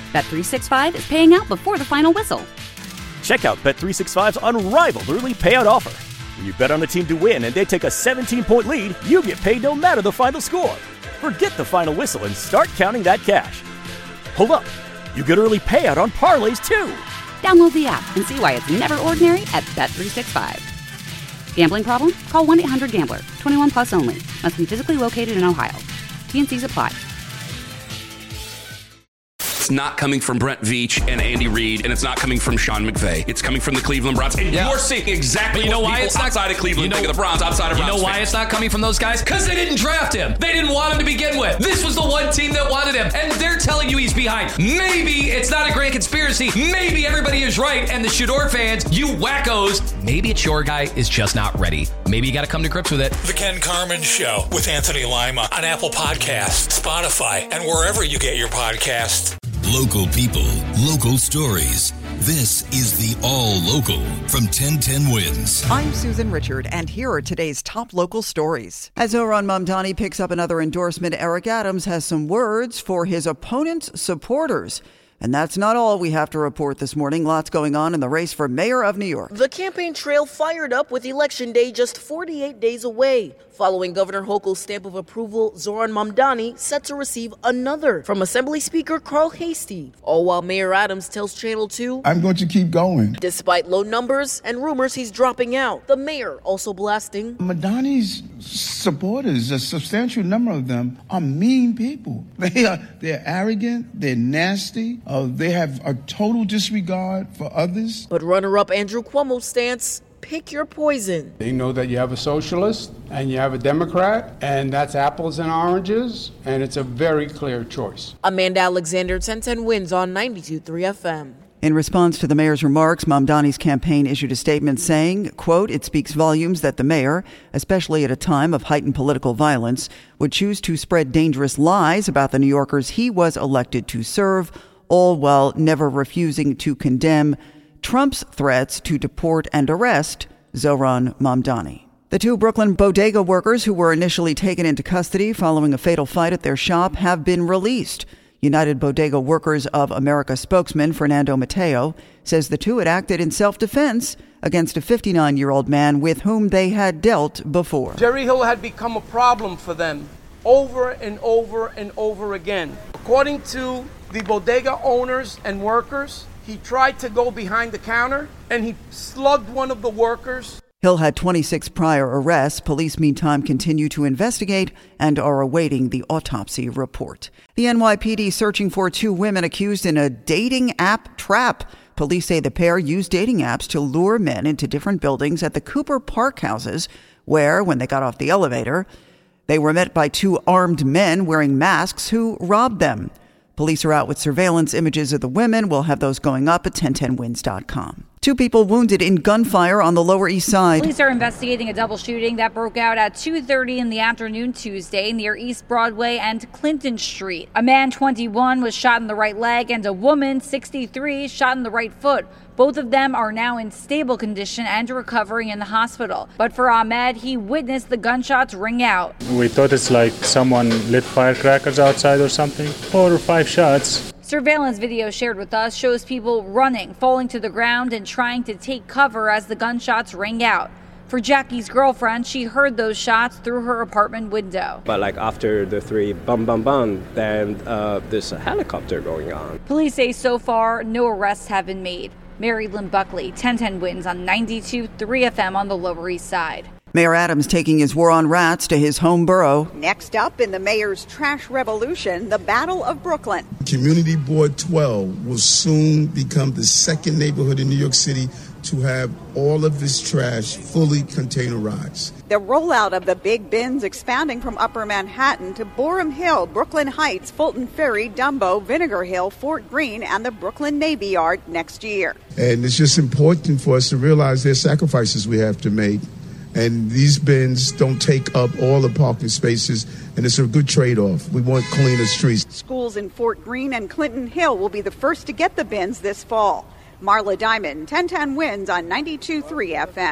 Bet365 is paying out before the final whistle. Check out Bet365's unrivaled early payout offer. When you bet on a team to win and they take a 17-point lead, you get paid no matter the final score. Forget the final whistle and start counting that cash. Hold up. You get early payout on parlays, too. Download the app and see why it's never ordinary at Bet365. Gambling problem? Call 1-800-GAMBLER. 21 plus only. Must be physically located in Ohio. T&Cs apply. It's not coming from Brent Veach and Andy Reid, and it's not coming from Sean McVay. It's coming from the Cleveland Browns. And you're seeing exactly what people outside of Cleveland think of the Browns, outside of Browns. You know why it's not coming from those guys? Because they didn't draft him. They didn't want him to begin with. This was the one team that wanted him, and they're telling you he's behind. Maybe it's not a grand conspiracy. Maybe everybody is right, and the Shador fans, you wackos, maybe it's your guy is just not ready. Maybe you got to come to grips with it. The Ken Carman Show with Anthony Lima on Apple Podcasts, Spotify, and wherever you get your podcasts. Local people, local stories. This is the All Local from 1010 Wins. I'm Susan Richard, and here are today's top local stories. As Zohran Mamdani picks up another endorsement, Eric Adams has some words for his opponent's supporters. And that's not all we have to report this morning. Lots going on in the race for mayor of New York. The campaign trail fired up with Election Day just 48 days away. Following Governor Hochul's stamp of approval, Zohran Mamdani set to receive another from Assembly Speaker Carl Heastie. All while Mayor Adams tells Channel 2, I'm going to keep going. Despite low numbers and rumors he's dropping out, the mayor also blasting. Mamdani's supporters, a substantial number of them, are mean people. They're arrogant, they're nasty, they have a total disregard for others. But runner-up Andrew Cuomo's stance, pick your poison. They know that you have a socialist and you have a Democrat, and that's apples and oranges, and it's a very clear choice. Amanda Alexander, 1010 Wins on 92.3 FM. In response to the mayor's remarks, Mamdani's campaign issued a statement saying, quote, it speaks volumes that the mayor, especially at a time of heightened political violence, would choose to spread dangerous lies about the New Yorkers he was elected to serve, all while never refusing to condemn Trump's threats to deport and arrest Zohran Mamdani. The two Brooklyn bodega workers who were initially taken into custody following a fatal fight at their shop have been released. United Bodega Workers of America spokesman Fernando Mateo says the two had acted in self-defense against a 59-year-old man with whom they had dealt before. Jerry Hill had become a problem for them over and over and over again. According to the bodega owners and workers, he tried to go behind the counter and he slugged one of the workers. Hill had 26 prior arrests. Police, meantime, continue to investigate and are awaiting the autopsy report. The NYPD searching for two women accused in a dating app trap. Police say the pair used dating apps to lure men into different buildings at the Cooper Park houses, where, when they got off the elevator, they were met by two armed men wearing masks who robbed them. Police are out with surveillance images of the women. We'll have those going up at 1010wins.com. Two people wounded in gunfire on the Lower East Side. Police are investigating a double shooting that broke out at 2:30 in the afternoon Tuesday near East Broadway and Clinton Street. A man, 21, was shot in the right leg, and a woman, 63, shot in the right foot. Both of them are now in stable condition and recovering in the hospital. But for Ahmed, he witnessed the gunshots ring out. We thought it's like someone lit firecrackers outside or something. 4 or 5 shots. Surveillance video shared with us shows people running, falling to the ground, and trying to take cover as the gunshots ring out. For Jackie's girlfriend, she heard those shots through her apartment window. But like after the 3 bum bum bum, then there's a helicopter going on. Police say so far no arrests have been made. Mary Lynn Buckley, 1010 Wins on 92.3 FM on the Lower East Side. Mayor Adams taking his war on rats to his home borough. Next up in the mayor's trash revolution, the Battle of Brooklyn. Community Board 12 will soon become the second neighborhood in New York City to have all of this trash fully containerized. The rollout of the big bins expanding from Upper Manhattan to Boerum Hill, Brooklyn Heights, Fulton Ferry, Dumbo, Vinegar Hill, Fort Greene, and the Brooklyn Navy Yard next year. And it's just important for us to realize there's sacrifices we have to make. And these bins don't take up all the parking spaces, and it's a good trade-off. We want cleaner streets. Schools in Fort Greene and Clinton Hill will be the first to get the bins this fall. Marla Diamond, 1010 Wins on 92.3 FM.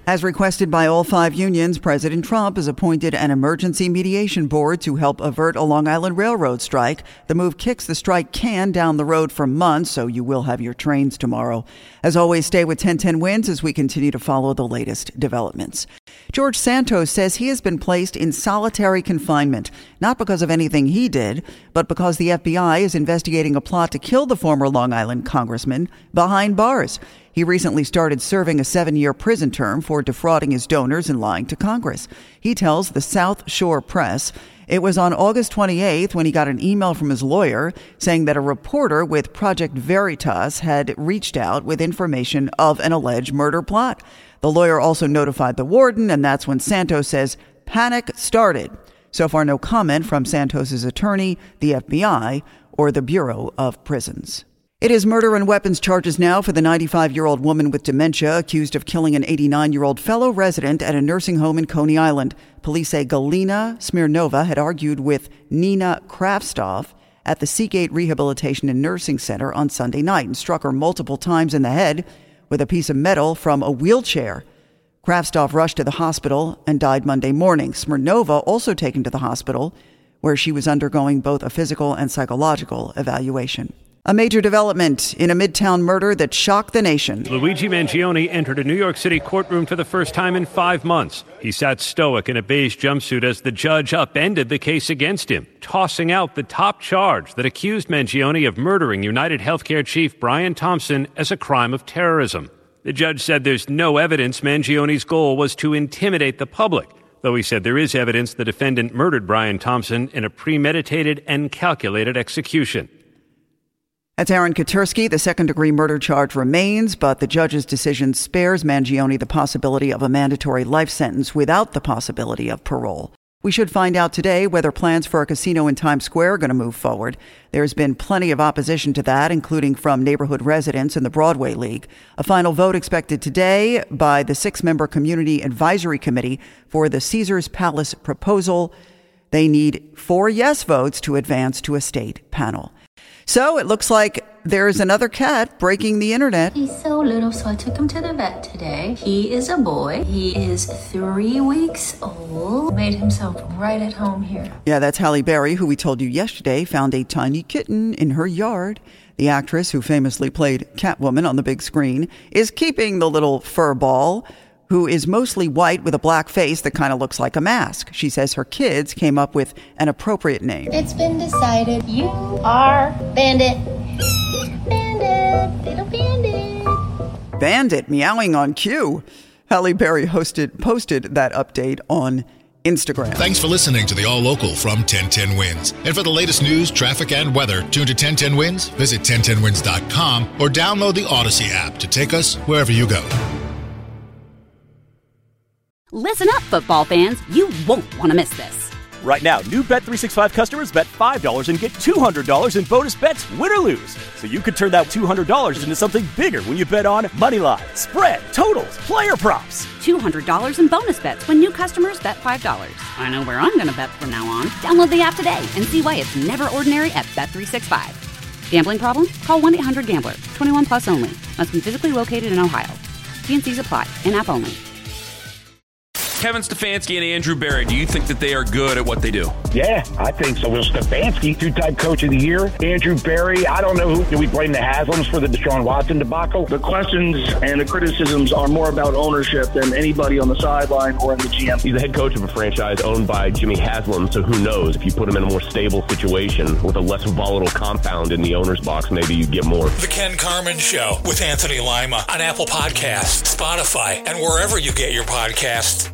As requested by all 5 unions, President Trump has appointed an emergency mediation board to help avert a Long Island Railroad strike. The move kicks the strike can down the road for months, so you will have your trains tomorrow. As always, stay with 1010 Wins as we continue to follow the latest developments. George Santos says he has been placed in solitary confinement, not because of anything he did, but because the FBI is investigating a plot to kill the former Long Island congressman behind bars. He recently started serving a 7-year prison term for defrauding his donors and lying to Congress. He tells the South Shore Press it was on August 28th when he got an email from his lawyer saying that a reporter with Project Veritas had reached out with information of an alleged murder plot. The lawyer also notified the warden, and that's when Santos says panic started. So far, no comment from Santos's attorney, the FBI, or the Bureau of Prisons. It is murder and weapons charges now for the 95-year-old woman with dementia accused of killing an 89-year-old fellow resident at a nursing home in Coney Island. Police say Galina Smirnova had argued with Nina Kraftstoff at the Seagate Rehabilitation and Nursing Center on Sunday night and struck her multiple times in the head with a piece of metal from a wheelchair. Kraftstoff rushed to the hospital and died Monday morning. Smirnova also taken to the hospital, where she was undergoing both a physical and psychological evaluation. A major development in a Midtown murder that shocked the nation. Luigi Mangione entered a New York City courtroom for the first time in 5 months. He sat stoic in a beige jumpsuit as the judge upended the case against him, tossing out the top charge that accused Mangione of murdering United Healthcare chief Brian Thompson as a crime of terrorism. The judge said there's no evidence Mangione's goal was to intimidate the public, though he said there is evidence the defendant murdered Brian Thompson in a premeditated and calculated execution. That's Aaron Katersky. The second-degree murder charge remains, but the judge's decision spares Mangione the possibility of a mandatory life sentence without the possibility of parole. We should find out today whether plans for a casino in Times Square are going to move forward. There's been plenty of opposition to that, including from neighborhood residents and the Broadway League. A final vote expected today by the 6-member Community Advisory Committee for the Caesars Palace proposal. They need 4 yes votes to advance to a state panel. So it looks like there's another cat breaking the internet. He's so little, so I took him to the vet today. He is a boy. He is 3 weeks old. Made himself right at home here. Yeah, that's Halle Berry, who we told you yesterday found a tiny kitten in her yard. The actress, who famously played Catwoman on the big screen, is keeping the little fur ball, who is mostly white with a black face that kind of looks like a mask. She says her kids came up with an appropriate name. It's been decided. You are Bandit. Bandit, little Bandit. Bandit meowing on cue. Halle Berry posted that update on Instagram. Thanks for listening to the All Local from 1010 Wins. And for the latest news, traffic, and weather, tune to 1010 Wins, visit 1010wins.com, or download the Odyssey app to take us wherever you go. Listen up, football fans. You won't want to miss this. Right now, new Bet365 customers bet $5 and get $200 in bonus bets, win or lose. So you could turn that $200 into something bigger when you bet on Moneyline, spread, totals, player props. $200 in bonus bets when new customers bet $5. I know where I'm going to bet from now on. Download the app today and see why it's never ordinary at Bet365. Gambling problem? Call 1-800-GAMBLER. 21 plus only. Must be physically located in Ohio. T&Cs apply. In-app only. Kevin Stefanski and Andrew Berry, do you think that they are good at what they do? Yeah, I think so. Well, Stefanski, 2-time coach of the year. Andrew Berry, I don't know who. Do we blame the Haslams for the Deshaun Watson debacle? The questions and the criticisms are more about ownership than anybody on the sideline or in the GM. He's the head coach of a franchise owned by Jimmy Haslam, so who knows? If you put him in a more stable situation with a less volatile compound in the owner's box, maybe you get more. The Ken Carman Show with Anthony Lima on Apple Podcasts, Spotify, and wherever you get your podcasts.